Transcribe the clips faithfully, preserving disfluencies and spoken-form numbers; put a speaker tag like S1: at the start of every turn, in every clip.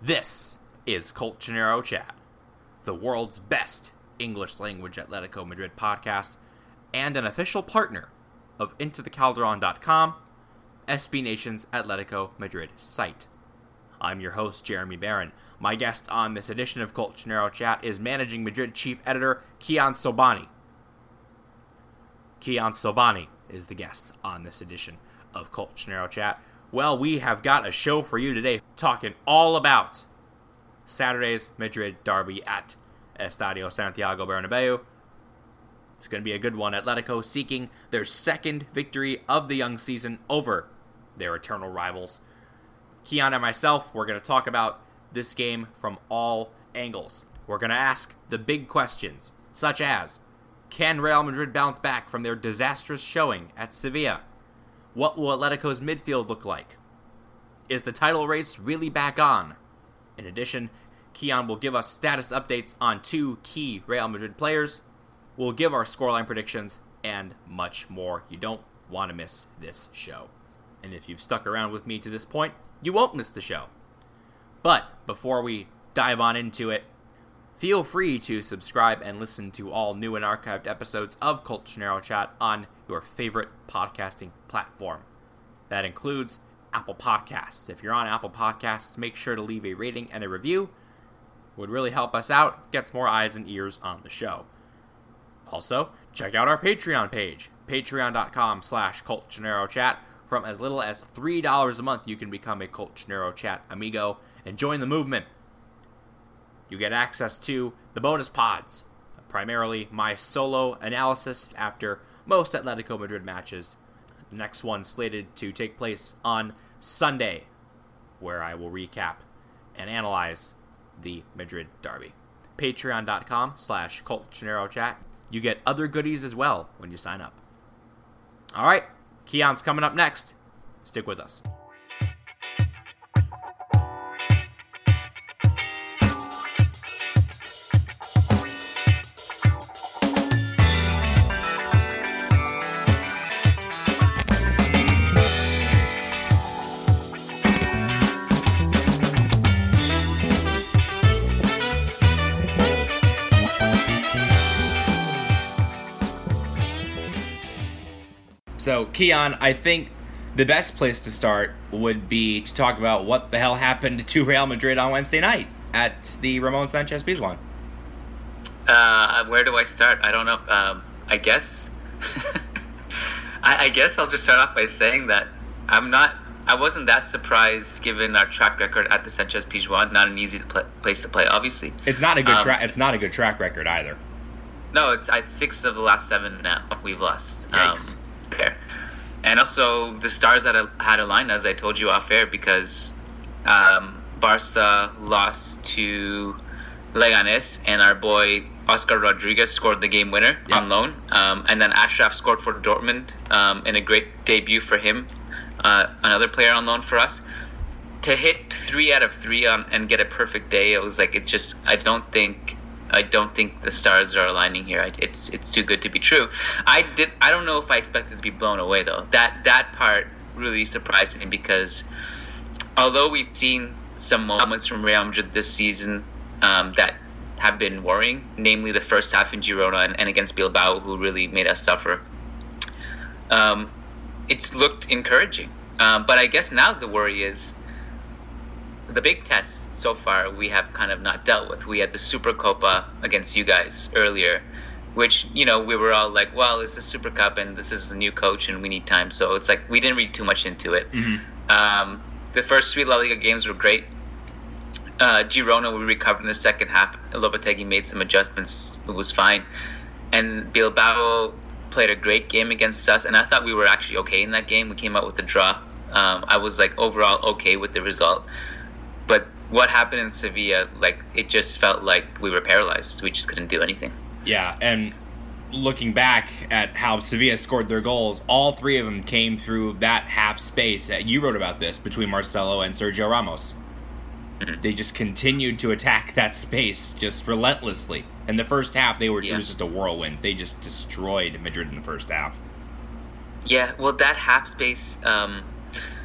S1: This is Colchonero Chat, the world's best English-language Atletico Madrid podcast, and an official partner of Into The Calderon dot com, S B Nation's Atletico Madrid site. I'm your host, Jeremy Barron. My guest on this edition of Colchonero Chat is Managing Madrid Chief Editor Kiyan Sobhani. Kiyan Sobhani is the guest on this edition of Colchonero Chat. Well, we have got a show for you today, talking all about Saturday's Madrid derby at Estadio Santiago Bernabeu. It's going to be a good one. Atletico seeking their second victory of the young season over their eternal rivals. Kiyan and myself, we're going to talk about this game from all angles. We're going to ask the big questions, such as, can Real Madrid bounce back from their disastrous showing at Sevilla? What will Atletico's midfield look like? Is the title race really back on? In addition, Kiyan will give us status updates on two key Real Madrid players. We'll give our scoreline predictions and much more. You don't want to miss this show. And if you've stuck around with me to this point, you won't miss the show. But before we dive on into it, feel free to subscribe and listen to all new and archived episodes of Colchonero Chat on your favorite podcasting platform. That includes Apple Podcasts. If you're on Apple Podcasts, make sure to leave a rating and a review. It would really help us out, gets more eyes and ears on the show. Also, check out our Patreon page, patreon.com slash Colchonero Chat. From as little as three dollars a month, you can become a Colchonero Chat amigo and join the movement. You get access to the bonus pods, primarily my solo analysis after most Atletico Madrid matches. The next one slated to take place on Sunday, where I will recap and analyze the Madrid derby. Patreon.com slash Colchonero Chat. You get other goodies as well when you sign up. All right, Kiyan's coming up next. Stick with us. So, Kiyan, I think the best place to start would be to talk about what the hell happened to Real Madrid on Wednesday night at the Ramon Sanchez Pizjuan.
S2: Uh, where do I start? I don't know. Um, I guess. I, I guess I'll just start off by saying that I'm not. I wasn't that surprised given our track record at the Sanchez Pizjuan. Not an easy play, place to play, obviously.
S1: It's not a good
S2: um,
S1: track. It's not a good track record either.
S2: No, it's at six of the last seven now we've lost.
S1: Yikes.
S2: Um, There. And also the stars that had aligned, as I told you off air, because um, Barca lost to Leganes and our boy Oscar Rodriguez scored the game winner
S1: yeah.
S2: on loan. Um, and then Ashraf scored for Dortmund um, in a great debut for him, uh, another player on loan for us. To hit three out of three on, and get a perfect day, it was like, it just, I don't think... I don't think the stars are aligning here. It's it's too good to be true. I did. I don't know if I expected to be blown away though. That that part really surprised me because although we've seen some moments from Real Madrid this season um, that have been worrying, namely the first half in Girona and, and against Bilbao, who really made us suffer. Um, it's looked encouraging, um, but I guess now the worry is the big test. So far, we have kind of not dealt with. We had the Supercopa against you guys earlier, which, you know, we were all like, well, it's the Super Cup and this is the new coach and we need time. So it's like we didn't read too much into it. Mm-hmm. Um, the first three La Liga games were great. Uh, Girona, we recovered in the second half. Lopetegui made some adjustments. It was fine. And Bilbao played a great game against us. And I thought we were actually okay in that game. We came out with a draw. Um, I was like overall okay with the result. But what happened in Sevilla, like, it just felt like we were paralyzed. We just couldn't do anything.
S1: Yeah, and looking back at how Sevilla scored their goals, all three of them came through that half space. You wrote about this, between Marcelo and Sergio Ramos. Mm-hmm. They just continued to attack that space just relentlessly. In the first half, they were yeah. it was just a whirlwind. They just destroyed Madrid in the first half.
S2: Yeah, well, that half space... Um,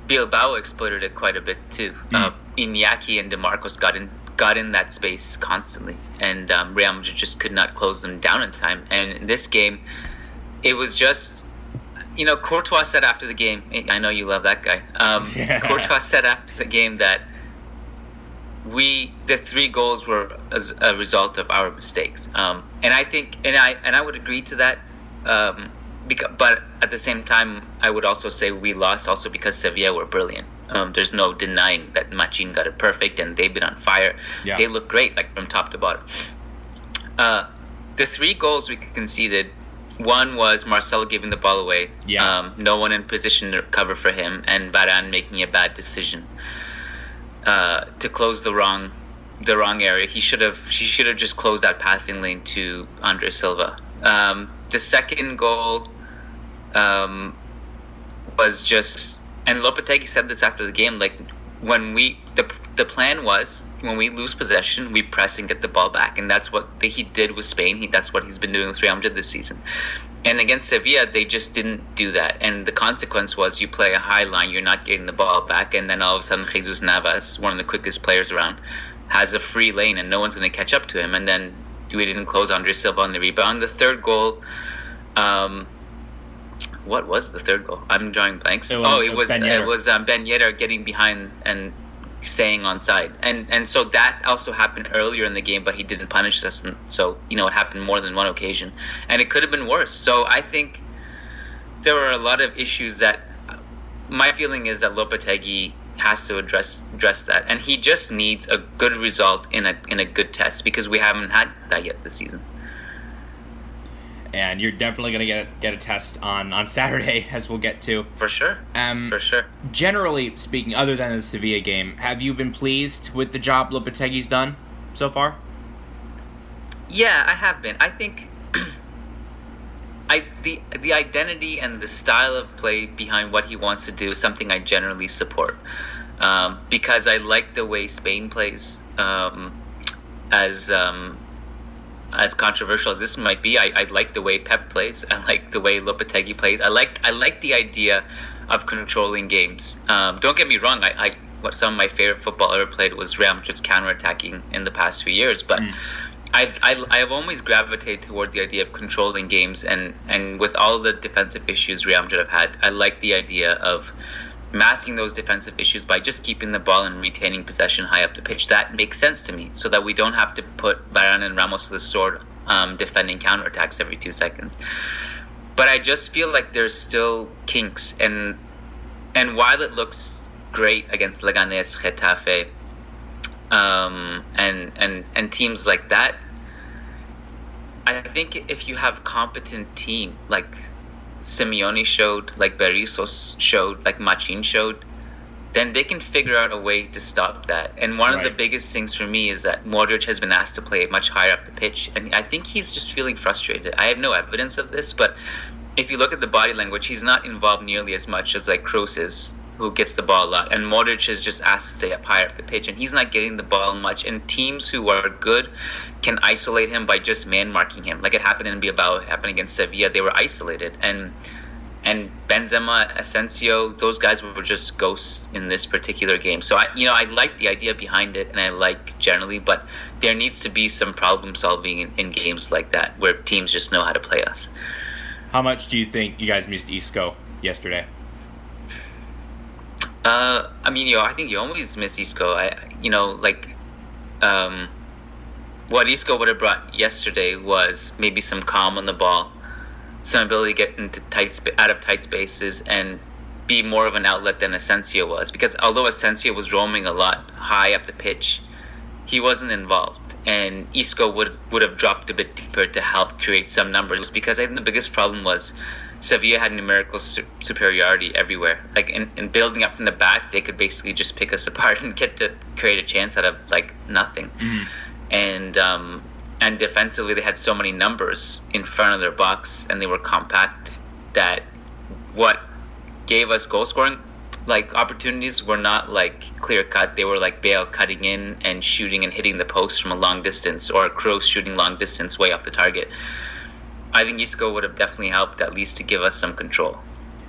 S2: Bilbao exploited it quite a bit too. Mm. Uh, Iñaki and DeMarcos got in got in that space constantly, and um, Real Madrid just could not close them down in time. And in this game, it was just, you know, Courtois said after the game, I know you love that guy. Um, yeah. Courtois said after the game that we the three goals were as a result of our mistakes, um, and I think, and I and I would agree to that. Um, because, but at the same time, I would also say we lost also because Sevilla were brilliant. Um, there's no denying that Machin got it perfect, and they've been on fire. Yeah. They look great, like from top to bottom. Uh, the three goals we conceded, one was Marcelo giving the ball away. Yeah. Um, no one in position to cover for him, and Varane making a bad decision uh, to close the wrong, the wrong area. He should have. She should have just closed that passing lane to Andre Silva. Um, the second goal um, was just. And Lopetegui said this after the game, like, when we, the the plan was, when we lose possession, we press and get the ball back. And that's what the, he did with Spain. He, that's what he's been doing with Real Madrid this season. And against Sevilla, they just didn't do that. And the consequence was you play a high line, you're not getting the ball back. And then all of a sudden, Jesus Navas, one of the quickest players around, has a free lane and no one's going to catch up to him. And then we didn't close Andre Silva on the rebound. The third goal... Um, What was the third goal? I'm drawing blanks. It was, oh, it was Ben it was um, Ben Yedder getting behind and staying onside, and and so that also happened earlier in the game, but he didn't punish us, and so you know it happened more than one occasion, and it could have been worse. So I think there were a lot of issues that my feeling is that Lopetegui has to address address that, and he just needs a good result in a in a good test because we haven't had that yet this season.
S1: And you're definitely going to get get a test on, on Saturday, as we'll get to.
S2: For sure. Um, For sure.
S1: Generally speaking, other than the Sevilla game, have you been pleased with the job Lopetegui's done so far?
S2: Yeah, I have been. I think I the the identity and the style of play behind what he wants to do is something I generally support. Um, because I like the way Spain plays. Um, as... Um, As controversial as this might be, I, I like the way Pep plays. I like the way Lopetegui plays. I like I like the idea of controlling games. Um, don't get me wrong. I, I what some of my favorite football ever played was Real Madrid's counterattacking in the past few years. But mm. I, I I have always gravitated towards the idea of controlling games. And, and with all the defensive issues Real Madrid have had, I like the idea of masking those defensive issues by just keeping the ball and retaining possession high up the pitch. That makes sense to me, so that we don't have to put Varane and Ramos to the sword um, defending counterattacks every two seconds. But I just feel like there's still kinks, and and while it looks great against Leganés, Getafe, um, and and and teams like that, I think if you have a competent team like Simeone showed, like Berizzo showed, like Machin showed, then they can figure out a way to stop that. And one right. of the biggest things for me is that Modric has been asked to play much higher up the pitch, and I think he's just feeling frustrated. I have no evidence of this, but if you look at the body language, he's not involved nearly as much as like Kroos is, who gets the ball a lot. And Modric is just asked to stay up higher up the pitch, and he's not getting the ball much. And teams who are good can isolate him by just man-marking him. Like it happened in Bilbao, it happened against Sevilla. They were isolated. And and Benzema, Asensio, those guys were just ghosts in this particular game. So, I, you know, I like the idea behind it, and I like generally, but there needs to be some problem-solving in, in games like that where teams just know how to play us.
S1: How much do you think you guys missed Isco yesterday?
S2: Uh, I mean, you know, I think you always miss Isco. I, you know, like, um, what Isco would have brought yesterday was maybe some calm on the ball, some ability to get into tight, sp- out of tight spaces, and be more of an outlet than Asensio was. Because although Asensio was roaming a lot high up the pitch, he wasn't involved, and Isco would would have dropped a bit deeper to help create some numbers. Because I think the biggest problem was Sevilla had numerical su- superiority everywhere. Like in, in building up from the back, they could basically just pick us apart and get to create a chance out of like nothing. Mm. And um, and defensively, they had so many numbers in front of their box, and they were compact that what gave us goal scoring like opportunities were not like clear cut. They were like Bale cutting in and shooting and hitting the post from a long distance, or Kroos shooting long distance way off the target. I think Isco would have definitely helped, at least to give us some control.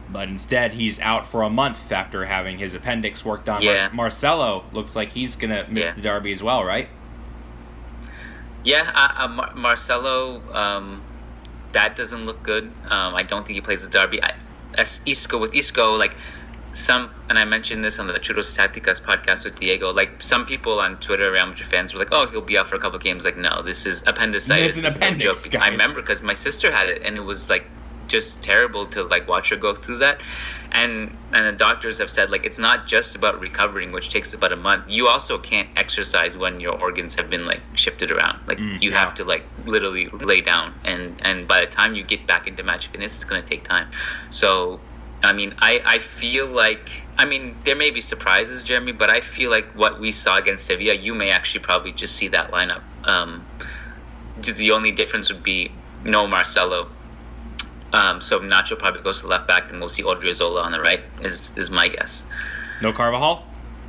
S1: but instead he's out for a month after having his appendix worked on.
S2: Yeah.
S1: Mar- Marcelo looks like he's going to miss
S2: Yeah.
S1: the Derby as well, right?
S2: Yeah, uh, uh, Mar- Marcelo, um, that doesn't look good. Um, I don't think he plays the Derby. I, as Isco, with Isco, like, some, and I mentioned this on the Churros Tacticas podcast with Diego, like, some people on Twitter, Real Madrid fans, were like, oh, he'll be out for a couple of games. Like, no, this is appendicitis.
S1: It's an
S2: It's
S1: appendix,
S2: no joke.
S1: guys.
S2: I remember because my sister had it, and it was, like, just terrible to, like, watch her go through that. And and the doctors have said, like, it's not just about recovering, which takes about a month. You also can't exercise when your organs have been, like, shifted around. Like,
S1: Mm,
S2: you
S1: yeah.
S2: have to, like, literally lay down. And, and by the time you get back into match fitness, it's going to take time. So, I mean, I, I feel like, I mean, there may be surprises, Jeremy, but I feel like what we saw against Sevilla, you may actually probably just see that lineup. Um, just the only difference would be no Marcelo. Um, so Nacho probably goes to left back, and we'll see Odriozola on the right, is is my guess.
S1: No Carvajal?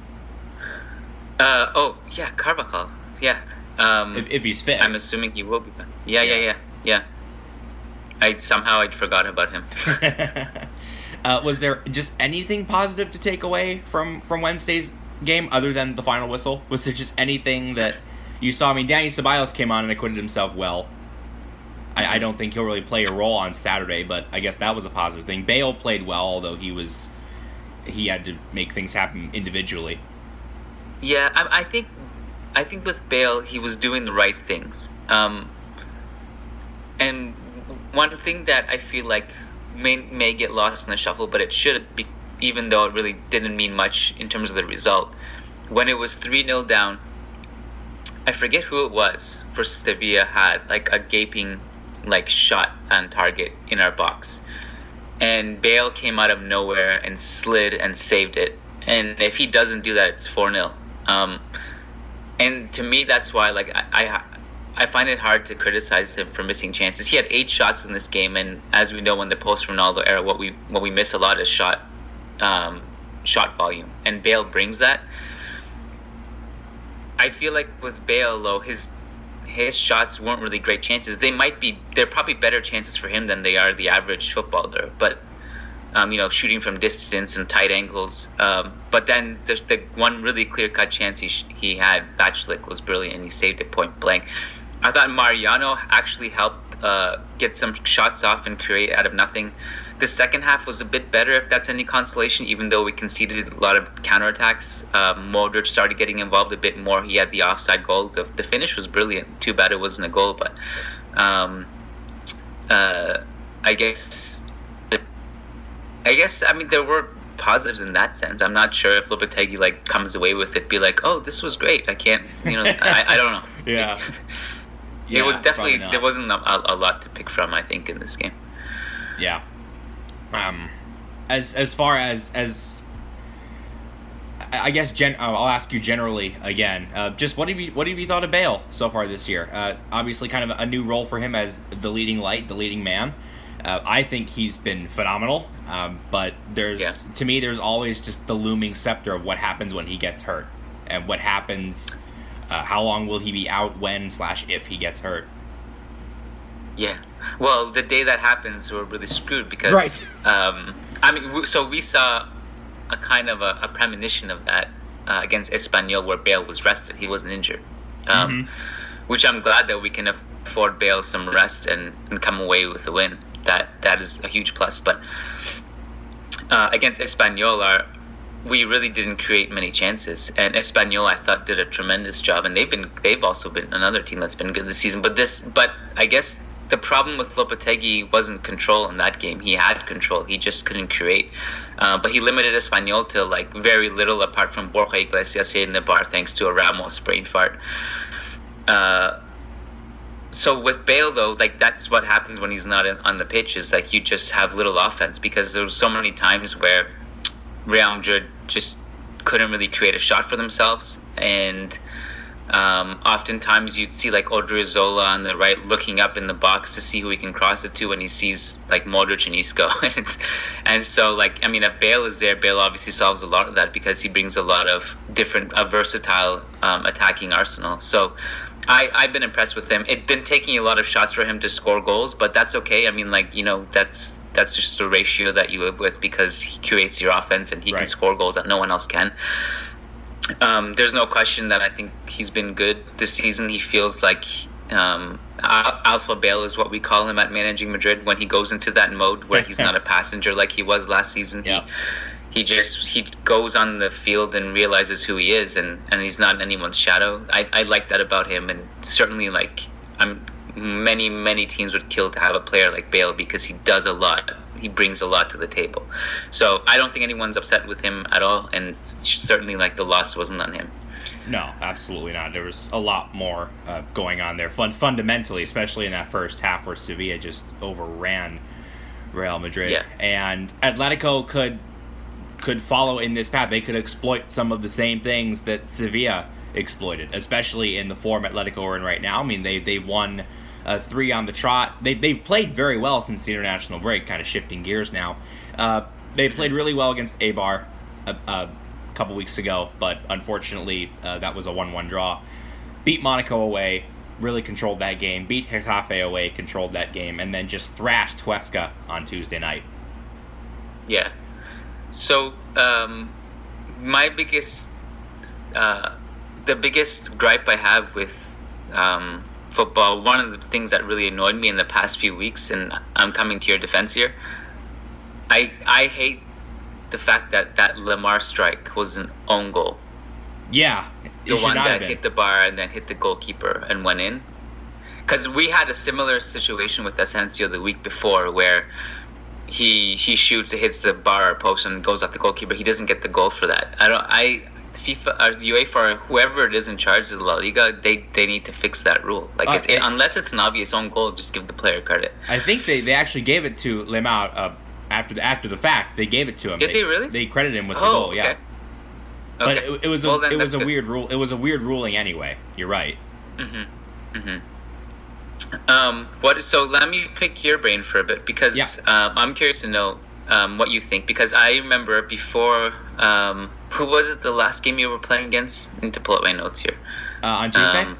S2: Uh, oh, yeah, Carvajal. Yeah. Um,
S1: If, if he's fit.
S2: I'm assuming he will be back. Yeah, yeah, yeah, yeah. I somehow I forgot about him.
S1: uh, was there just anything positive to take away from, from Wednesday's game other than the final whistle? Was there just anything that you saw? I mean, Danny Ceballos came on and acquitted himself well. I, I don't think he'll really play a role on Saturday, but I guess that was a positive thing. Bale played well, although he was he had to make things happen individually.
S2: Yeah, I, I think I think with Bale, he was doing the right things. Um, and one thing that I feel like may may get lost in the shuffle, but it should be, even though it really didn't mean much in terms of the result. When it was three nil down, I forget who it was for Sevilla had like a gaping like shot on target in our box, and Bale came out of nowhere and slid and saved it. And if he doesn't do that, it's four nil. Um, and to me, that's why like I, I I find it hard to criticize him for missing chances. He had eight shots in this game, and as we know, in the post Ronaldo era, what we what we miss a lot is shot um, shot volume, and Bale brings that. I feel like with Bale, though, his his shots weren't really great chances. They might be, they're probably better chances for him than they are the average footballer. But, um, you know, shooting from distance and tight angles. Um, but then the, the one really clear-cut chance he he had, Bachlik, was brilliant, and he saved it point blank. I thought Mariano actually helped uh, get some shots off and create out of nothing. The second half was a bit better, if that's any consolation, even though we conceded a lot of counterattacks. Uh, Modric started getting involved a bit more. He had the offside goal. The, the finish was brilliant. Too bad it wasn't a goal, but um, uh, I guess, I guess, I mean, there were positives in that sense. I'm not sure if Lopetegui like comes away with it, be like, oh, this was great. I can't, you know, I, I don't know.
S1: Yeah.
S2: It
S1: Yeah,
S2: was definitely,
S1: probably not.
S2: there wasn't a, a lot to pick from, I think, in this game.
S1: Yeah. Um, as as far as as I I guess gen, I'll ask you generally again. Uh, just what have you what have you thought of Bale so far this year? Uh, obviously, kind of a new role for him as the leading light, the leading man. Uh, I think he's been phenomenal. Um, but there's
S2: Yeah.
S1: to me, there's always just the looming scepter of what happens when he gets hurt, and what happens. Uh, how long will he be out when slash if he gets hurt?
S2: Yeah. Well, the day that happens, we're really screwed because,
S1: Right.
S2: um, I mean, w- so we saw a kind of a, a premonition of that uh, against Espanyol, where Bale was rested. He wasn't injured, um,
S1: Mhm.
S2: which I'm glad that we can afford Bale some rest and, and come away with a win. That that is a huge plus. But uh, against Espanyol, our we really didn't create many chances, and Espanyol I thought did a tremendous job, and they've been they've also been another team that's been good this season. But this, but I guess the problem with Lopetegui wasn't control in that game. He had control, he just couldn't create. Uh, but he limited Espanyol to like very little, apart from Borja Iglesias in the bar thanks to a Ramos brain fart. Uh, so with Bale though, like that's what happens when he's not in, on the pitch. Is like you just have little offense, because there were so many times where Real Madrid just couldn't really create a shot for themselves, and um, oftentimes you'd see like Odriozola on the right looking up in the box to see who he can cross it to, and he sees like Modric and Isco. and, and so like I mean, if Bale is there, Bale obviously solves a lot of that, because he brings a lot of different, a versatile um, attacking arsenal. So I, I've been impressed with him. It's been taking a lot of shots for him to score goals, but that's okay. I mean, like, you know, that's that's just a ratio that you live with because he creates your offense and he
S1: Right.
S2: can score goals that no one else can. Um, there's no question that I think he's been good this season. He feels like um, Al- Alpha Bale is what we call him at Managing Madrid when he goes into that mode where he's not a passenger like he was last season.
S1: Yeah.
S2: He, he just he goes on the field and realizes who he is, and, and he's not anyone's shadow. I, I like that about him, and certainly like I'm many many teams would kill to have a player like Bale because he does a lot. He brings a lot to the table. So I don't think anyone's upset with him at all, and certainly like the loss wasn't on him.
S1: No, absolutely not. There was a lot more uh, going on there. Fun, fundamentally, especially in that first half where Sevilla just overran Real Madrid.
S2: Yeah.
S1: And Atletico could could follow in this path. They could exploit some of the same things that Sevilla exploited, especially in the form Atletico are in right now. I mean, they they won uh, three on the trot. They, they've played very well since the international break, kind of shifting gears now. Uh, they played really well against Eibar a, a couple weeks ago, but unfortunately uh, that was a one one draw. Beat Monaco away, really controlled that game. Beat Getafe away, controlled that game, and then just thrashed Huesca on Tuesday night.
S2: Yeah. So um, my biggest, uh, the biggest gripe I have with um, football, one of the things that really annoyed me in the past few weeks, and I'm coming to your defense here, I I hate the fact that that Lamar strike was an own goal.
S1: Yeah,
S2: The
S1: it should
S2: one
S1: not have
S2: that
S1: been.
S2: hit the bar and then hit the goalkeeper and went in. Because we had a similar situation with Asensio the week before where he he shoots, it hits the bar or post and goes off the goalkeeper. He doesn't get the goal for that. I don't. I FIFA or UEFA or whoever it is in charge of the La Liga, they, they need to fix that rule. Like
S1: Uh,
S2: it, it, unless it's an obvious own goal, just give the player credit.
S1: I think they, they actually gave it to Lemar uh, after the after the fact. They gave it to him.
S2: Did they really?
S1: They credited him with the
S2: Oh,
S1: goal. Yeah.
S2: okay.
S1: But
S2: Okay.
S1: it, it was a
S2: Well, then
S1: it was
S2: that's
S1: a
S2: good.
S1: weird rule. It was a weird ruling anyway. You're right.
S2: Mm-hmm. Mm-hmm. Um, what? So let me pick your brain for a bit because
S1: Yeah.
S2: um, I'm curious to know um, what you think, because I remember before. Um, who was it? The last game you were playing against? I need to pull up my notes here.
S1: Uh, on Tuesday.
S2: Um,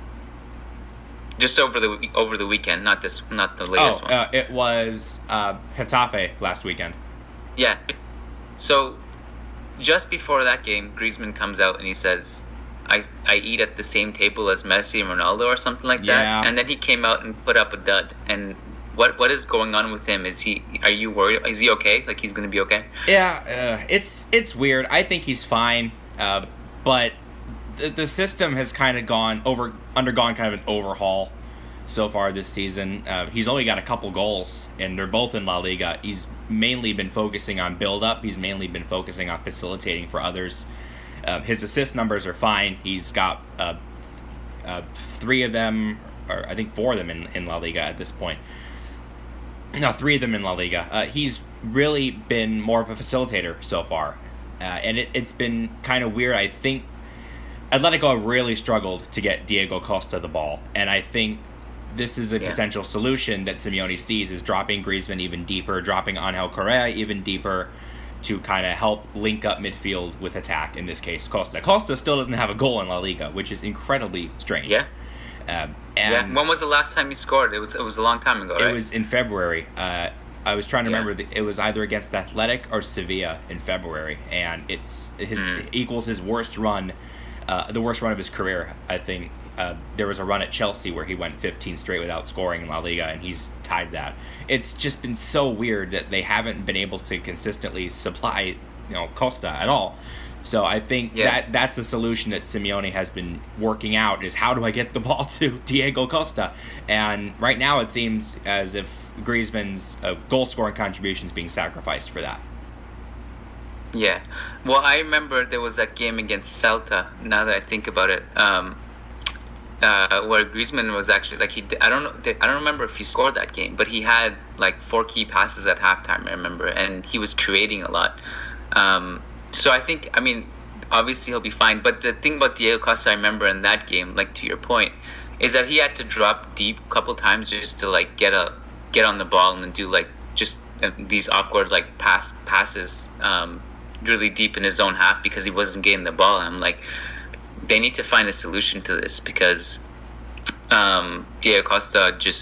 S2: just over the we- over the weekend, not this, not the
S1: oh,
S2: latest one.
S1: uh, it was uh, Getafe last weekend.
S2: Yeah. So just before that game, Griezmann comes out and he says, I, I eat at the same table as Messi and Ronaldo or something like
S1: Yeah.
S2: that. And then he came out and put up a dud. And what what is going on with him? Is he are you worried? Is he okay? Like he's going to be okay?
S1: Yeah, uh, it's it's weird. I think he's fine, uh, but the, the system has kind of gone over undergone kind of an overhaul so far this season. Uh, he's only got a couple goals, and they're both in La Liga. He's mainly been focusing on build-up. He's mainly been focusing on facilitating for others. Uh, his assist numbers are fine. He's got uh, uh, three of them, or I think four of them in, in La Liga at this point. No, three of them in La Liga. Uh, he's really been more of a facilitator so far. Uh, and it, it's been kind of weird. I think Atletico have really struggled to get Diego Costa the ball. And I think this is a
S2: Yeah.
S1: potential solution that Simeone sees, is dropping Griezmann even deeper, dropping Angel Correa even deeper to kind of help link up midfield with attack, in this case Costa. Costa still doesn't have a goal in La Liga, which is incredibly strange.
S2: Yeah.
S1: Um,
S2: Yeah.
S1: and
S2: When was the last time he scored? It was it was a long time ago,
S1: It
S2: right?
S1: was in February. Uh, I was trying to
S2: Yeah.
S1: remember. The, it was either against Athletic or Sevilla in February, and it's it,
S2: Mm.
S1: it equals his worst run, uh, the worst run of his career. I think uh, there was a run at Chelsea where he went fifteen straight without scoring in La Liga, and he's tied that. It's just been so weird that they haven't been able to consistently supply, you know, Costa at all. So I think
S2: Yeah.
S1: that that's a solution that Simeone has been working out, is how do I get the ball to Diego Costa? And right now it seems as if Griezmann's uh, goal-scoring contribution is being sacrificed for that.
S2: Yeah. Well, I remember there was that game against Celta, now that I think about it, um, uh, where Griezmann was actually, like, he, d- I don't know, I don't remember if he scored that game, but he had, like, four key passes at halftime, I remember, and he was creating a lot. Um, so I think, I mean, obviously he'll be fine, but the thing about Diego Costa I remember in that game, like, to your point, is that he had to drop deep a couple times just to, like, get a get on the ball and then do, like, just uh, these awkward, like, pass passes um, really deep in his own half because he wasn't getting the ball. And I'm like, they need to find a solution to this because um, Diego Costa just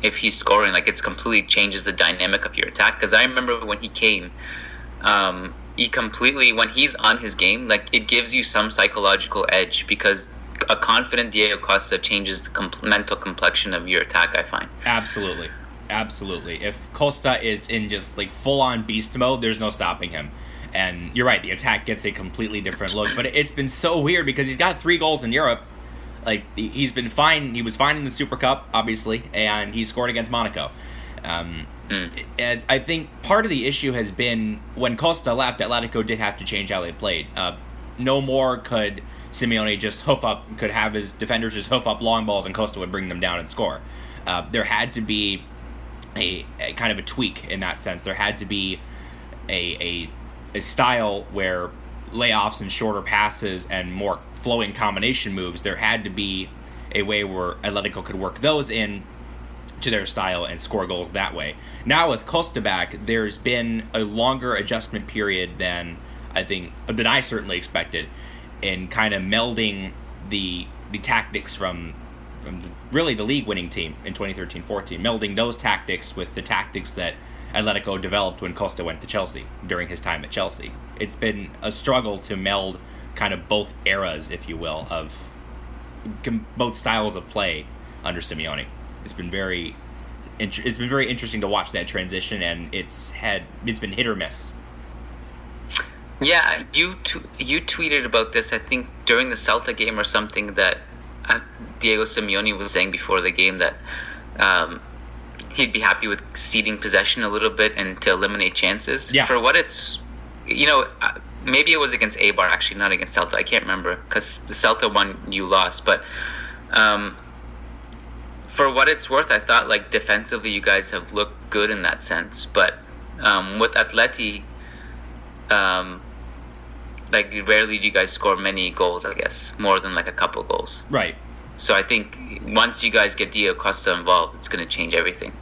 S2: if he's scoring, like it's completely changes the dynamic of your attack. Because I remember when he came, um, he completely when he's on his game, like it gives you some psychological edge because a confident Diego Costa changes the com- mental complexion of your attack. I find
S1: absolutely, absolutely. If Costa is in just like full on beast mode, there's no stopping him. And you're right, the attack gets a completely different look. But it's been so weird because he's got three goals in Europe. Like, he's been fine. He was fine in the Super Cup, obviously, and he scored against Monaco. Um, mm. And I think part of the issue has been when Costa left, Atletico did have to change how they played. Uh, no more could Simeone just hoof up, could have his defenders just hoof up long balls and Costa would bring them down and score. Uh, there had to be a, a kind of a tweak in that sense. There had to be a a a style where layoffs and shorter passes and more flowing combination moves, there had to be a way where Atletico could work those in to their style and score goals that way. Now with Costa back, there's been a longer adjustment period than I think, than I certainly expected in kind of melding the the tactics from, from the, really the league-winning team in twenty thirteen fourteen, melding those tactics with the tactics that Atletico developed when Costa went to Chelsea during his time at Chelsea. It's been a struggle to meld kind of both eras, if you will, of both styles of play under Simeone. It's been very, it's been very interesting to watch that transition, and it's had it's been hit or miss.
S2: Yeah, you t- you tweeted about this, I think, during the Celta game or something, that uh, Diego Simeone was saying before the game that um, he'd be happy with ceding possession a little bit and to eliminate chances.
S1: Yeah.
S2: For what it's, you know, uh, maybe it was against Eibar, actually, not against Celta. I can't remember because the Celta one you lost. But um, for what it's worth, I thought like defensively you guys have looked good in that sense. But um, with Atleti, um, like rarely do you guys score many goals, I guess, more than like a couple goals.
S1: Right.
S2: So I think once you guys get Diego Costa involved, it's going to change everything.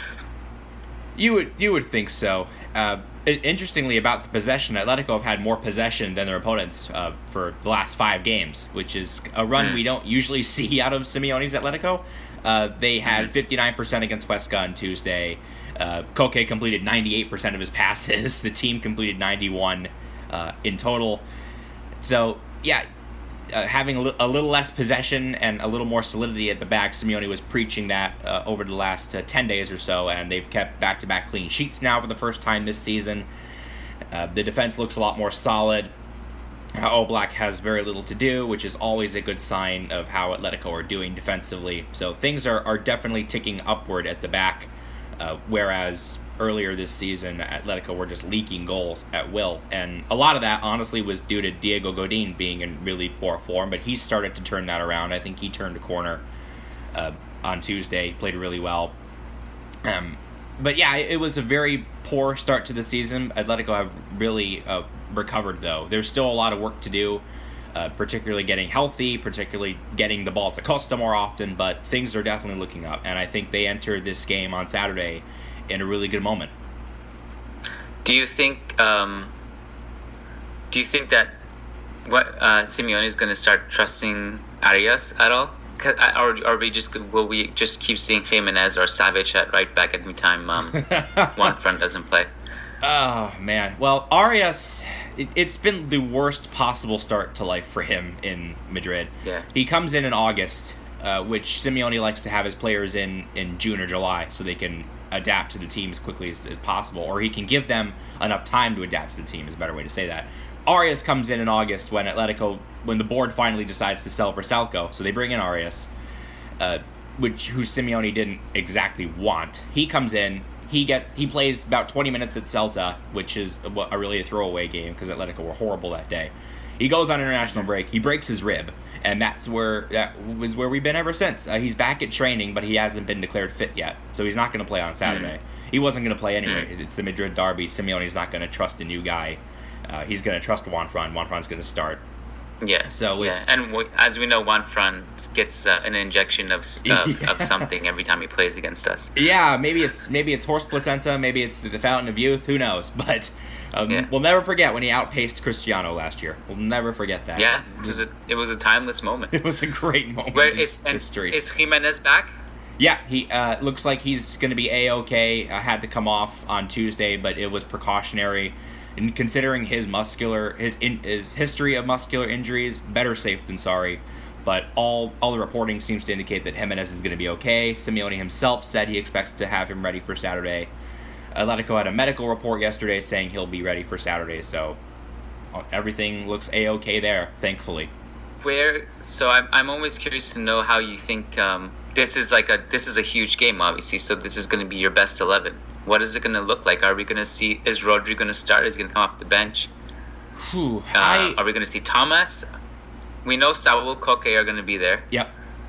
S1: You would you would think so. Uh, interestingly, about the possession, Atletico have had more possession than their opponents uh, for the last five games, which is a run mm. we don't usually see out of Simeone's Atletico. Uh, they had fifty-nine percent against Huesca on Tuesday. Uh, Koke completed ninety-eight percent of his passes. The team completed ninety-one uh, in total. So, yeah, uh, having a, li- a little less possession and a little more solidity at the back, Simeone was preaching that uh, over the last uh, ten days or so, and they've kept back-to-back clean sheets now for the first time this season. Uh, the defense looks a lot more solid. Uh, Oblak has very little to do, which is always a good sign of how Atletico are doing defensively. So things are, are definitely ticking upward at the back, uh, whereas earlier this season, Atletico were just leaking goals at will. And a lot of that, honestly, was due to Diego Godin being in really poor form, but he started to turn that around. I think he turned a corner uh, on Tuesday, played really well. Um, but yeah, it, it was a very poor start to the season. Atletico have really uh, recovered, though. There's still a lot of work to do, uh, particularly getting healthy, particularly getting the ball to Costa more often, but things are definitely looking up. And I think they entered this game on Saturday in a really good moment.
S2: Do you think? Um, do you think that what uh, Simeone is going to start trusting Arias at all, or are we just will we just keep seeing Jimenez or Savic at right back every time um, one front doesn't play?
S1: Oh man, well Arias, it, it's been the worst possible start to life for him in Madrid.
S2: Yeah,
S1: he comes in in August, uh, which Simeone likes to have his players in in June or July, so they can adapt to the team as quickly as, as possible, or he can give them enough time to adapt to the team is a better way to say that. Arias comes in in August when Atletico, when the board finally decides to sell Versalco, so they bring in Arias, uh, which who Simeone didn't exactly want. He comes in, he get he plays about twenty minutes at Celta, which is a, a really a throwaway game because Atletico were horrible that day. He goes on international break, he breaks his rib, and that's where that was where we've been ever since. Uh, he's back at training, but he hasn't been declared fit yet, so he's not going to play on Saturday. Mm. He wasn't going to play anyway. Mm. It's the Madrid derby. Simeone's not going to trust a new guy. Uh, he's going to trust Juanfran. Juanfran's going to start.
S2: Yeah. So with, yeah, and w- as we know, Juanfran gets uh, an injection of of, yeah. of something every time he plays against us.
S1: Yeah, maybe it's maybe it's horse placenta, maybe it's the fountain of youth. Who knows? But um,
S2: yeah.
S1: we'll never forget when he outpaced Cristiano last year. We'll never forget that.
S2: Yeah, it was a it was a timeless moment.
S1: It was a great moment.
S2: Where
S1: in
S2: is,
S1: history.
S2: Is Jimenez back?
S1: Yeah, he uh, looks like he's going to be A-okay. I had to come off on Tuesday, but it was precautionary. And considering his muscular, his in, his history of muscular injuries, better safe than sorry. But all all the reporting seems to indicate that Jimenez is going to be okay. Simeone himself said he expects to have him ready for Saturday. Atletico had a medical report yesterday saying he'll be ready for Saturday, so everything looks A-okay there, thankfully.
S2: Where so I'm I'm always curious to know how you think um, this is like a this is a huge game, obviously. So this is going to be your best eleven. What is it going to look like? Are we going to see? Is Rodri going to start? Is he going to come off the bench?
S1: Whew,
S2: uh,
S1: I...
S2: Are we going to see Thomas? We know Saul, Koke are going to be there.
S1: Yep.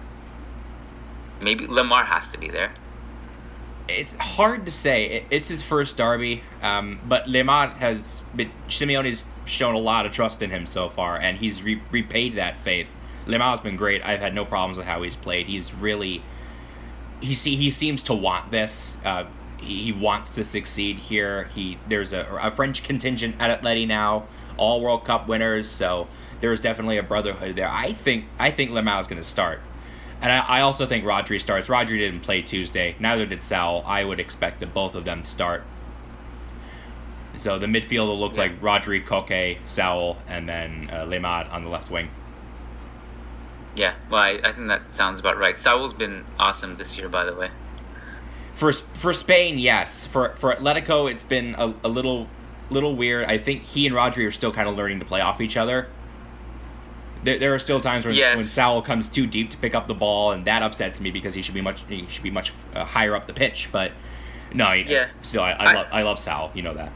S2: Maybe Lemar has to be there.
S1: It's hard to say. It's his first derby, um, but Lemar has been, Simeone's shown a lot of trust in him so far, and he's re- repaid that faith. Lemar's been great. I've had no problems with how he's played. He's really, he see he seems to want this. Uh, he, he wants to succeed here. He there's a, a French contingent at Atleti now, all World Cup winners. So there's definitely a brotherhood there. I think I think Lemar's going to start. And I, I also think Rodri starts. Rodri didn't play Tuesday. Neither did Saul. I would expect that both of them start. So the midfield will look yeah. like Rodri, Koke, Saul, and then uh, Lemar on the left wing.
S2: Yeah, well, I, I think that sounds about right. Saul's been awesome this year, by the way.
S1: For for Spain, yes. For for Atletico, it's been a, a little little weird. I think he and Rodri are still kind of learning to play off each other. There, there are still times when,
S2: yes.
S1: when Saul comes too deep to pick up the ball, and that upsets me because he should be much he should be much uh, higher up the pitch. But no, yeah. still, I, I, I love I love Saul. You know that.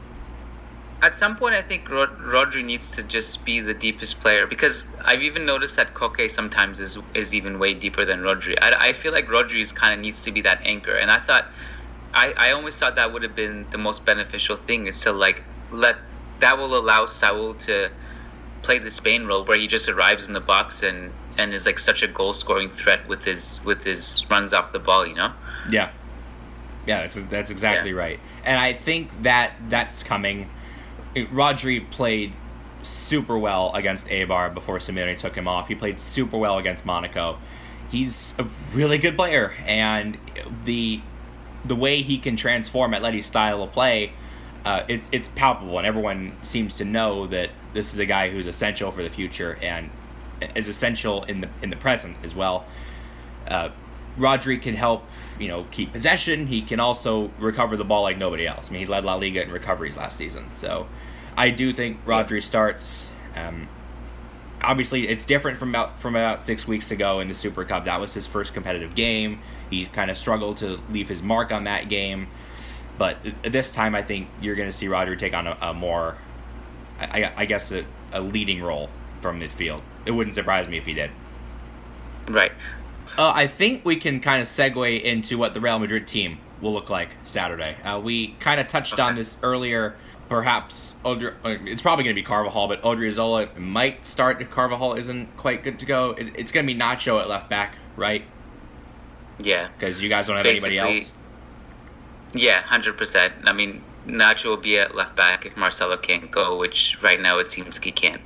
S2: At some point, I think Rod- Rodri needs to just be the deepest player, because I've even noticed that Koke sometimes is is even way deeper than Rodri. I, I feel like Rodri kind of needs to be that anchor, and I thought, I, I always thought that would have been the most beneficial thing, is to like let that will allow Saul to play the Spain role where he just arrives in the box and, and is like such a goal scoring threat with his with his runs off the ball, you know?
S1: Yeah, yeah, that's that's exactly yeah. right, and I think that that's coming. Rodri played super well against Eibar before Simeone took him off. He played super well against Monaco. He's a really good player, and the the way he can transform Atleti's style of play, uh, it's it's palpable, and everyone seems to know that this is a guy who's essential for the future and is essential in the in the present as well. Uh, Rodri can help, you know, keep possession. He can also recover the ball like nobody else. I mean, he led La Liga in recoveries last season. So I do think Rodri starts. Um, obviously, it's different from about from about six weeks ago in the Super Cup. That was his first competitive game. He kind of struggled to leave his mark on that game. But this time, I think you're going to see Rodri take on a, a more, I, I guess, a, a leading role from midfield. It wouldn't surprise me if he did.
S2: Right.
S1: Uh, I think we can kind of segue into what the Real Madrid team will look like Saturday. Uh, we kind of touched okay. on this earlier. Perhaps Odri- it's probably going to be Carvajal, but Odriozola might start if Carvajal isn't quite good to go. It, it's going to be Nacho at left back, right?
S2: Yeah.
S1: Because you guys don't have
S2: Basically,
S1: anybody else?
S2: Yeah, one hundred percent. I mean, Nacho will be at left back if Marcelo can't go, which right now it seems like he can't.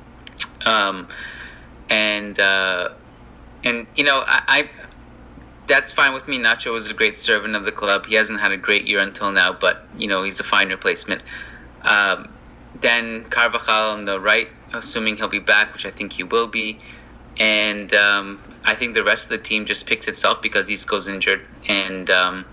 S2: Um, and... Uh, And, you know, I, I that's fine with me. Nacho was a great servant of the club. He hasn't had a great year until now, but, you know, he's a fine replacement. Um, then Carvajal on the right, assuming he'll be back, which I think he will be. And um, I think the rest of the team just picks itself because Isco's injured. And, um,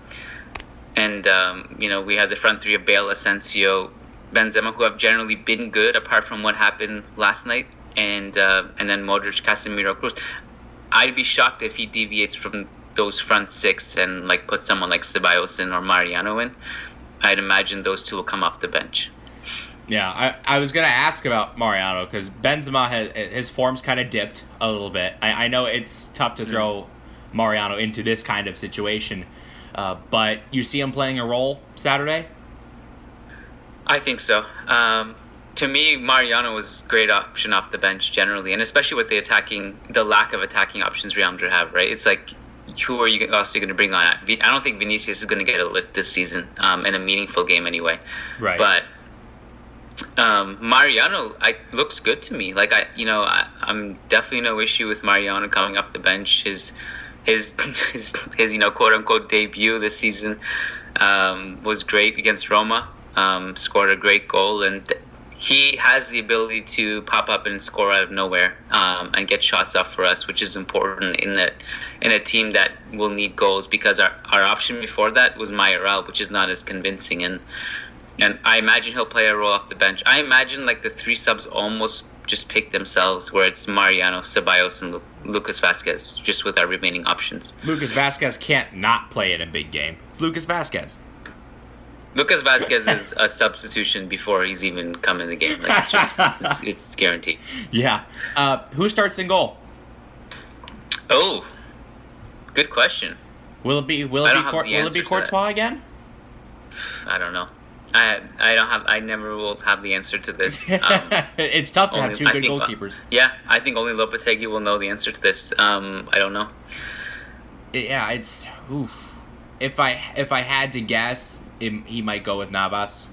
S2: and um, you know, we have the front three of Bale, Asensio, Benzema, who have generally been good apart from what happened last night. And, uh, and then Modric, Casemiro, Cruz. I'd be shocked if he deviates from those front six and like put someone like Ceballos in or Mariano in. I'd imagine those two will come off the bench.
S1: Yeah, I, I was going to ask about Mariano because Benzema, has, his form's kind of dipped a little bit. I, I know it's tough to throw mm-hmm. Mariano into this kind of situation, uh, but you see him playing a role Saturday?
S2: I think so. Um, To me, Mariano was a great option off the bench generally, and especially with the attacking, the lack of attacking options Real Madrid have, right? It's like, who are you also going to bring on? I don't think Vinicius is going to get a lift this season um, in a meaningful game anyway.
S1: Right.
S2: But um, Mariano, I, looks good to me. Like I, you know, I, I'm definitely no issue with Mariano coming off the bench. His his his, his you know quote unquote debut this season um, was great against Roma. Um, scored a great goal, and he has the ability to pop up and score out of nowhere um, and get shots off for us, which is important in that in a team that will need goals, because our, our option before that was Mayoral, which is not as convincing, and and I imagine he'll play a role off the bench. I imagine like the three subs almost just pick themselves, where it's Mariano, Ceballos, and Lu- Lucas Vasquez, just with our remaining options.
S1: Lucas Vasquez can't not play in a big game. It's Lucas Vasquez.
S2: Lucas Vasquez is a substitution before he's even come in the game. Like, it's just it's, it's guaranteed.
S1: Yeah. Uh, who starts in goal?
S2: Oh, good question.
S1: Will it be Will it be Court, Will it be Courtois again?
S2: I don't know. I I don't have. I never will have the answer to this. Um,
S1: it's tough to
S2: only,
S1: have two
S2: I
S1: good
S2: think,
S1: goalkeepers.
S2: Yeah, I think only Lopetegui will know the answer to this. Um, I don't know.
S1: Yeah, it's. Oof. If I if I had to guess, it, he might go with Navas.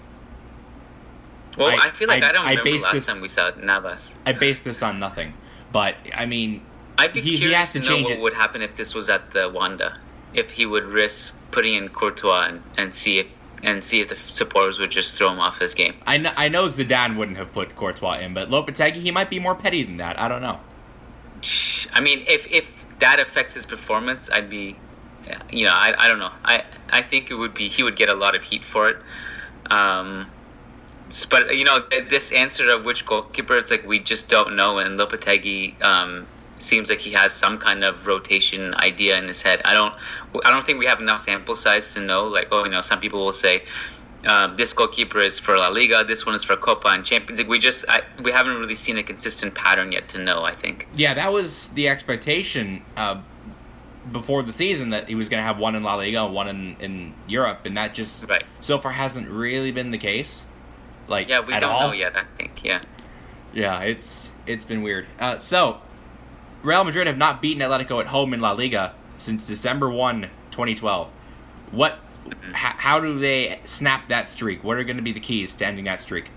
S2: Well, I, I feel like I, I don't
S1: I
S2: remember last
S1: this,
S2: time we saw Navas.
S1: I base this on nothing, but I mean,
S2: I'd be
S1: he,
S2: curious
S1: he has to,
S2: to know
S1: change
S2: what
S1: it.
S2: would happen if this was at the Wanda. If he would risk putting in Courtois and, and see if and see if the supporters would just throw him off his game.
S1: I know, I know Zidane wouldn't have put Courtois in, but Lopetegui, he might be more petty than that. I don't know.
S2: I mean, if if that affects his performance, I'd be, you know, I I don't know. I I think it would be he would get a lot of heat for it. Um, but you know, this answer of which goalkeeper, it's like we just don't know, and Lopetegui um, seems like he has some kind of rotation idea in his head. I don't I don't think we have enough sample size to know. Like, oh, you know, some people will say um, this goalkeeper is for La Liga, this one is for Copa and Champions League. We just I, we haven't really seen a consistent pattern yet to know, I think.
S1: Yeah, that was the expectation uh, before the season, that he was going to have one in La Liga and one in, in Europe, and that just
S2: right.
S1: so far hasn't really been the case. Like,
S2: yeah, we
S1: at
S2: don't
S1: all.
S2: know yet, I think. Yeah.
S1: Yeah, it's it's been weird. Uh, so, Real Madrid have not beaten Atletico at home in La Liga since December first, twenty twelve. What?
S2: Mm-hmm.
S1: H- how do they snap that streak? What are going to be the keys to ending that streak?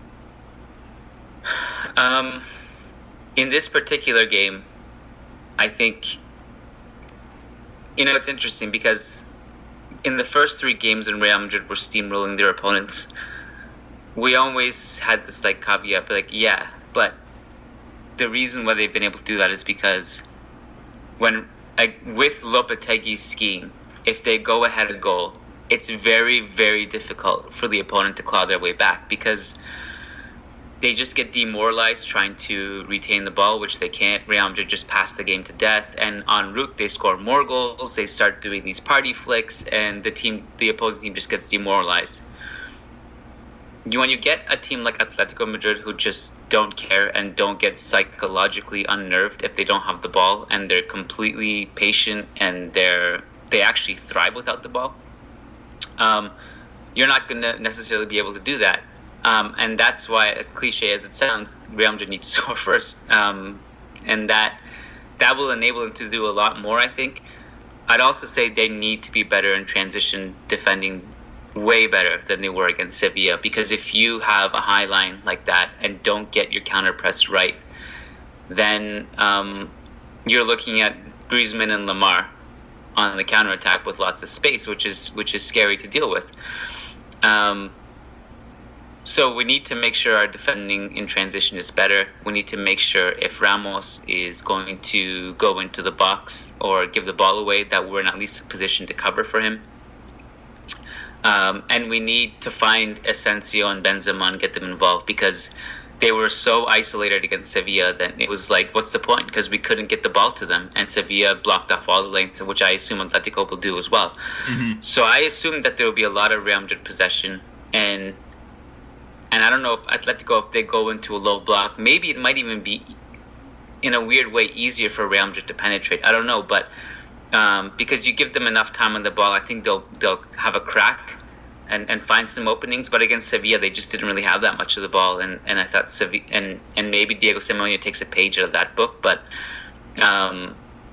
S2: Um, in this particular game, I think, you know, it's interesting because in the first three games when Real Madrid were steamrolling their opponents, we always had this like caveat, like, yeah, but the reason why they've been able to do that is because when, like, with Lopetegui's scheme, if they go ahead a goal, it's very, very difficult for the opponent to claw their way back, because they just get demoralized trying to retain the ball, which they can't. Real Madrid just pass the game to death, and en route they score more goals. They start doing these party flicks, and the team, the opposing team, just gets demoralized. You, when you get a team like Atletico Madrid who just don't care and don't get psychologically unnerved if they don't have the ball, and they're completely patient and they're they actually thrive without the ball, um, you're not going to necessarily be able to do that. Um, and that's why, as cliche as it sounds, Real Madrid need to score first, um, and that that will enable them to do a lot more, I think. I'd also say they need to be better in transition defending, way better than they were against Sevilla, because if you have a high line like that and don't get your counter press right, then um, you're looking at Griezmann and Lemar on the counter attack with lots of space, which is which is scary to deal with. Um, so we need to make sure our defending in transition is better. We need to make sure if Ramos is going to go into the box or give the ball away, that we're in at least a position to cover for him. Um, and we need to find Asensio and Benzema and get them involved, because they were so isolated against Sevilla that it was like, what's the point? Because we couldn't get the ball to them, and Sevilla blocked off all the lanes, which I assume Atletico will do as well. Mm-hmm. So I assume that there will be a lot of Real Madrid possession, and and I don't know if Atletico, if they go into a low block, maybe it might even be, in a weird way, easier for Real Madrid to penetrate. I don't know, but um, because you give them enough time on the ball, I think they'll they'll have a crack and, and find some openings. But against Sevilla, they just didn't really have that much of the ball, and, and I thought Sevilla, and, and maybe Diego Simeone takes a page out of that book, but um,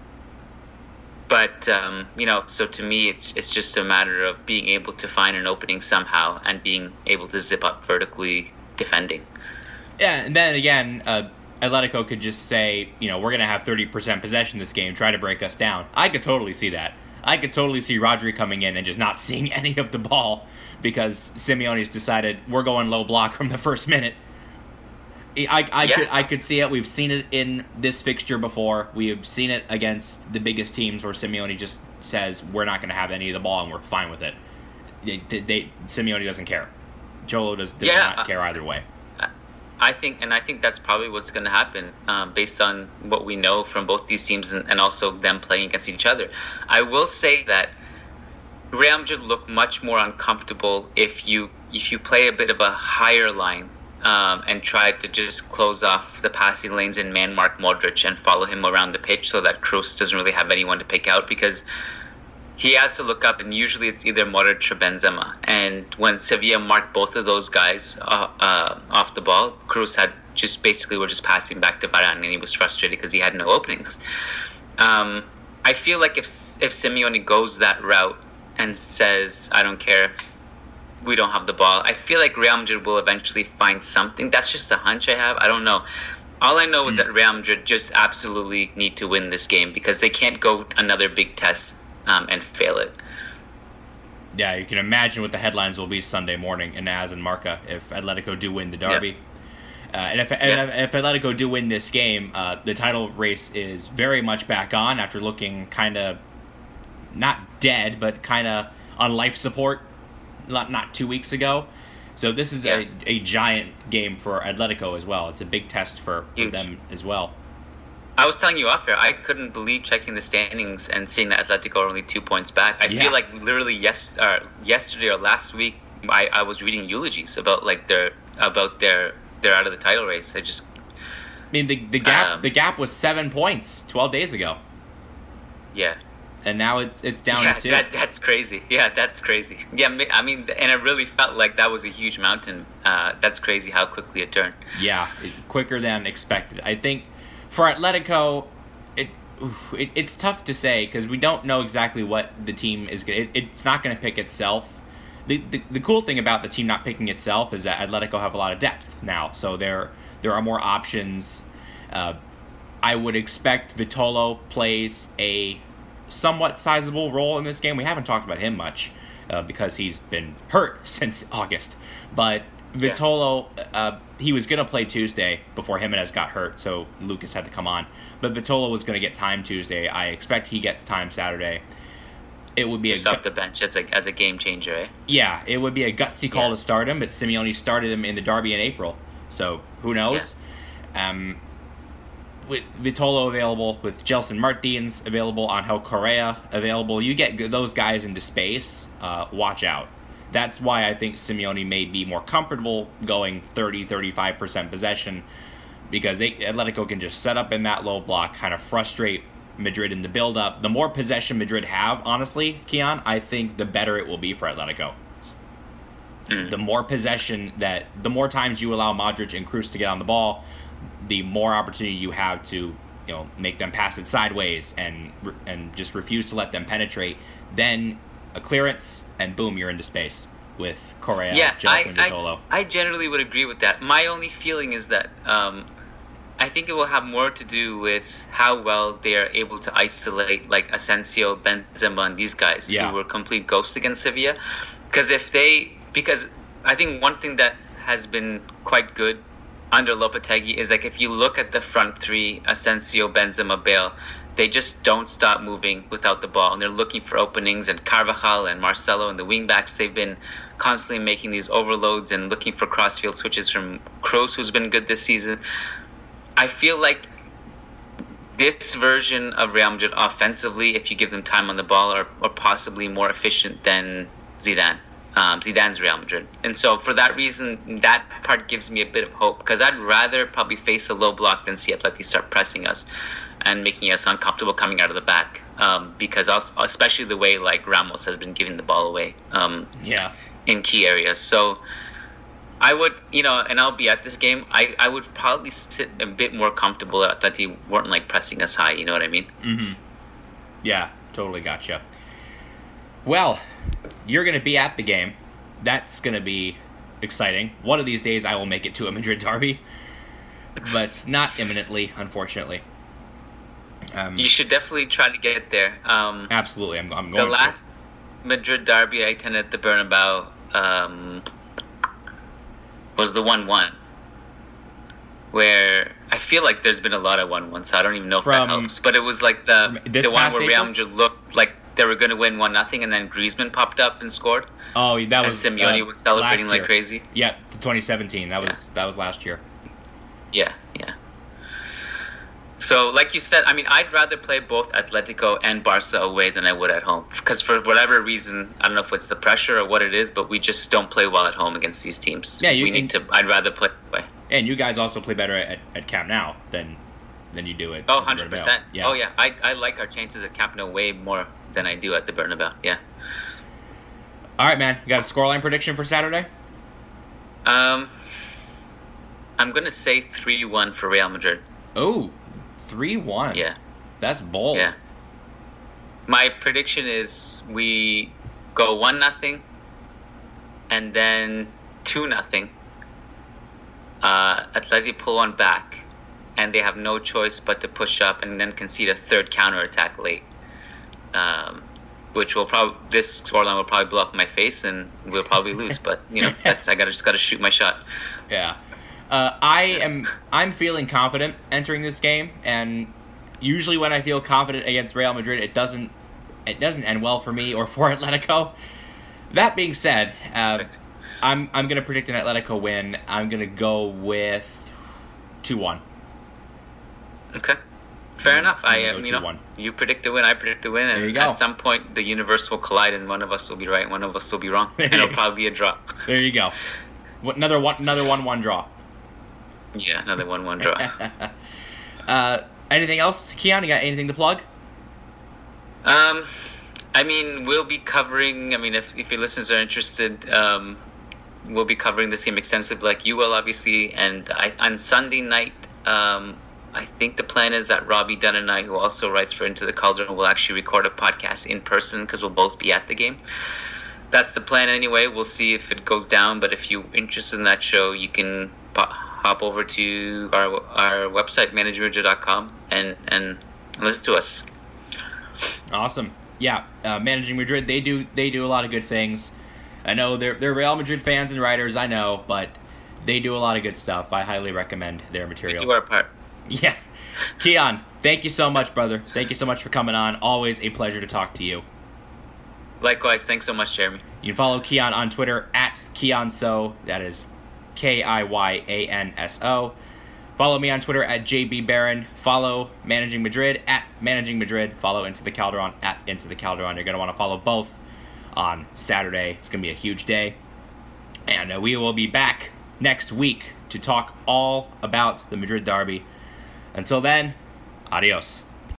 S2: but um, you know, so to me, it's it's just a matter of being able to find an opening somehow and being able to zip up vertically defending.
S1: Yeah, and then again, uh, Atletico could just say, you know, we're going to have thirty percent possession this game, try to break us down. I could totally see that. I could totally see Rodri coming in and just not seeing any of the ball because Simeone's decided we're going low block from the first minute. I, I,
S2: yeah.
S1: could, I could see it. We've seen it in this fixture before. We have seen it against the biggest teams where Simeone just says we're not going to have any of the ball and we're fine with it. They, they, Simeone doesn't care. Cholo does, does
S2: yeah,
S1: not care either way.
S2: I think, and I think that's probably what's going to happen um, based on what we know from both these teams and, and also them playing against each other. I will say that Real Madrid look much more uncomfortable if you if you play a bit of a higher line um, and try to just close off the passing lanes and man mark Modric and follow him around the pitch so that Kroos doesn't really have anyone to pick out because he has to look up, and usually it's either Modric or Benzema. And when Sevilla marked both of those guys uh, uh, off the ball, Kroos had just basically were just passing back to Varane, and he was frustrated because he had no openings. Um, I feel like if if Simeone goes that route and says, "I don't care if we don't have the ball," I feel like Real Madrid will eventually find something. That's just a hunch I have. I don't know. All I know is that Real Madrid just absolutely need to win this game because they can't go another big test Um, and fail it.
S1: Yeah, you can imagine what the headlines will be Sunday morning in Az and Marca if Atletico do win the derby.
S2: Yeah.
S1: Uh, and if,
S2: yeah.
S1: and if Atletico do win this game, uh, the title race is very much back on after looking kind of not dead, but kind of on life support not, not two weeks ago. So this is
S2: yeah.
S1: a, a giant game for Atletico as well. It's a big test for, for them as well.
S2: I was telling you off here, I couldn't believe checking the standings and seeing that Atletico are only two points back. I
S1: yeah.
S2: feel like literally yes, uh, yesterday or last week, I, I was reading eulogies about like their about their they're out of the title race. I just,
S1: I mean, the the gap um, the gap was seven points twelve days ago.
S2: Yeah,
S1: and now it's it's down
S2: yeah,
S1: to two.
S2: That, that's crazy. Yeah, that's crazy. Yeah, I mean, and it really felt like that was a huge mountain. Uh, that's crazy how quickly it turned.
S1: Yeah, it, quicker than expected. I think. For Atletico, it, it it's tough to say because we don't know exactly what the team is going to... It, it's not going to pick itself. The, the the cool thing about the team not picking itself is that Atletico have a lot of depth now, so there there are more options. Uh, I would expect Vitolo plays a somewhat sizable role in this game. We haven't talked about him much uh, because he's been hurt since August, but... Vitolo, uh, he was going to play Tuesday before Jimenez got hurt, so Lucas had to come on. But Vitolo was going to get time Tuesday. I expect he gets time Saturday. It would be
S2: Just
S1: a
S2: off the bench as a as a game changer, eh?
S1: Yeah, it would be a gutsy call yeah. to start him, but Simeone started him in the derby in April, so who knows? Yeah. Um, with Vitolo available, with Gelson Martins available, Angel Correa available, you get those guys into space. Uh, watch out. That's why I think Simeone may be more comfortable going thirty, thirty-five percent possession because they, Atletico can just set up in that low block, kind of frustrate Madrid in the build-up. The more possession Madrid have, honestly, Kiyan, I think the better it will be for Atletico. Mm. The more possession that, the more times you allow Modric and Kroos to get on the ball, the more opportunity you have to, you know, make them pass it sideways and and just refuse to let them penetrate. Then a clearance, and boom, you're into space with Correa,
S2: yeah,
S1: Gelson,
S2: I,
S1: Vitolo.
S2: I, I generally would agree with that. My only feeling is that um, I think it will have more to do with how well they are able to isolate like Asensio, Benzema, and these guys
S1: yeah.
S2: who were complete ghosts against Sevilla. Because if they, because I think one thing that has been quite good under Lopetegui is like if you look at the front three, Asensio, Benzema, Bale, they just don't stop moving without the ball, and they're looking for openings. And Carvajal and Marcelo and the wingbacks, they've been constantly making these overloads and looking for crossfield switches from Kroos, who's been good this season. I feel like this version of Real Madrid offensively, if you give them time on the ball, are, are possibly more efficient than Zidane. Um, Zidane's Real Madrid. And so for that reason, that part gives me a bit of hope, because I'd rather probably face a low block than see Atleti start pressing us and making us uncomfortable coming out of the back, um, because also, especially the way like Ramos has been giving the ball away um,
S1: yeah.
S2: in key areas. So I would, you know, and I'll be at this game, I, I would probably sit a bit more comfortable that they weren't like pressing us high, you know what I mean?
S1: Mm-hmm. Yeah, totally gotcha. Well, you're going to be at the game. That's going to be exciting. One of these days I will make it to a Madrid derby. but not imminently, unfortunately. Um,
S2: You should definitely try to get there. Um,
S1: absolutely, I'm, I'm
S2: the
S1: going
S2: last
S1: to.
S2: Madrid derby I attended at the Bernabeu um, was the one one, where I feel like there's been a lot of one one, so I don't even know if
S1: From-
S2: that helps. But it was like the
S1: this
S2: the one
S1: past
S2: where Real
S1: April?
S2: Madrid looked like they were going to win one nothing, and then Griezmann popped up and scored,
S1: Oh, that
S2: and
S1: was
S2: Simeone
S1: uh,
S2: was celebrating
S1: last
S2: like
S1: year.
S2: crazy.
S1: Yeah, twenty seventeen. That was that was last year.
S2: Yeah, yeah. So, like you said, I mean, I'd rather play both Atletico and Barca away than I would at home. Because for whatever reason, I don't know if it's the pressure or what it is, but we just don't play well at home against these teams.
S1: Yeah, you-
S2: we need to. I'd rather play away.
S1: And you guys also play better at, at Camp Nou than than you do at.
S2: Oh,
S1: at the
S2: one hundred
S1: Bernabeu.
S2: percent.
S1: Yeah.
S2: Oh, yeah. I, I like our chances at Camp Nou way more than I do at the Bernabeu. Yeah.
S1: All right, man. You got a scoreline prediction for Saturday?
S2: Um, I'm going to say three one for Real Madrid.
S1: Oh, three one.
S2: Yeah.
S1: That's bold.
S2: Yeah. My prediction is we go one nothing, and then two nothing. Uh, Atleti pull one back, and they have no choice but to push up and then concede a third counter attack late. Um, which will probably this scoreline will probably blow up in my face, and we'll probably lose. But you know, that's I gotta just gotta shoot my shot.
S1: Yeah. Uh, I am. I'm feeling confident entering this game, and usually when I feel confident against Real Madrid, it doesn't. It doesn't end well for me or for Atletico. That being said, uh,
S2: Perfect.
S1: I'm I'm gonna predict an Atletico win. I'm gonna go with two one.
S2: Okay. Fair
S1: I'm
S2: enough.
S1: gonna
S2: I
S1: go
S2: am, you know,
S1: two one.
S2: you predict the win, I predict the win, and
S1: There you go.
S2: at some point the universe will collide, and one of us will be right, and one of us will be wrong, and it'll probably be a draw.
S1: There you go. What, another one. Another one one draw.
S2: Yeah, another one-one draw.
S1: uh, anything else, Keon? You got anything to plug?
S2: Um, I mean, we'll be covering. I mean, if if your listeners are interested, um, we'll be covering this game extensively, like you will, obviously. And I, on Sunday night, um, I think the plan is that Robbie Dunn and I, who also writes for Into the Cauldron, will actually record a podcast in person because we'll both be at the game. That's the plan anyway. We'll see if it goes down. But if you're interested in that show, you can pop, hop over to our our website, managing madrid dot com, and and listen to us.
S1: Awesome. Yeah, uh, Managing Madrid, they do they do a lot of good things. I know they're they're Real Madrid fans and writers, I know, but they do a lot of good stuff. I highly recommend their
S2: We
S1: material.
S2: do our part.
S1: Yeah. Keon, thank you so much, brother. Thank you so much for coming on. Always a pleasure to talk to you.
S2: Likewise, thanks so much, Jeremy.
S1: You can follow Keon on Twitter at KeonSo. That is K I Y A N S O. Follow me on Twitter at J B Barron. Follow Managing Madrid at Managing Madrid. Follow Into the Calderon at Into the Calderon. You're going to want to follow both on Saturday. It's going to be a huge day. And uh, we will be back next week to talk all about the Madrid derby. Until then, adios.